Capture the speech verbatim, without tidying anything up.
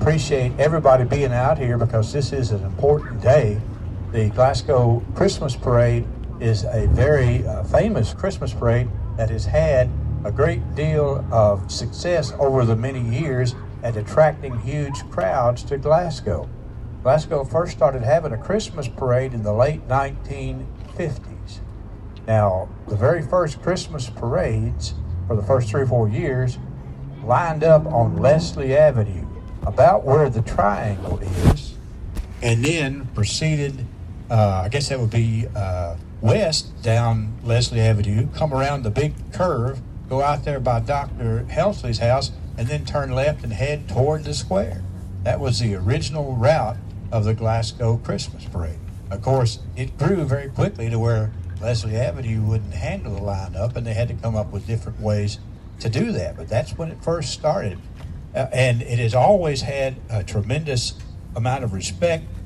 appreciate everybody being out here because this is an important day. The Glasgow Christmas Parade is a very uh, famous Christmas parade that has had a great deal of success over the many years at attracting huge crowds to Glasgow. Glasgow first started having a Christmas parade in the late nineteen fifties. Now, the very first Christmas parades for the first three or four years lined up on Leslie Avenue, about where the triangle is, and then proceeded, uh, I guess that would be uh, west down Leslie Avenue, come around the big curve, go out there by Doctor Helsley's house, and then turn left and head toward the square. That was the original route of the Glasgow Christmas Parade. Of course, it grew very quickly to where Leslie Avenue wouldn't handle the lineup, and they had to come up with different ways to do that. But that's when it first started. Uh, and it has always had a tremendous amount of respect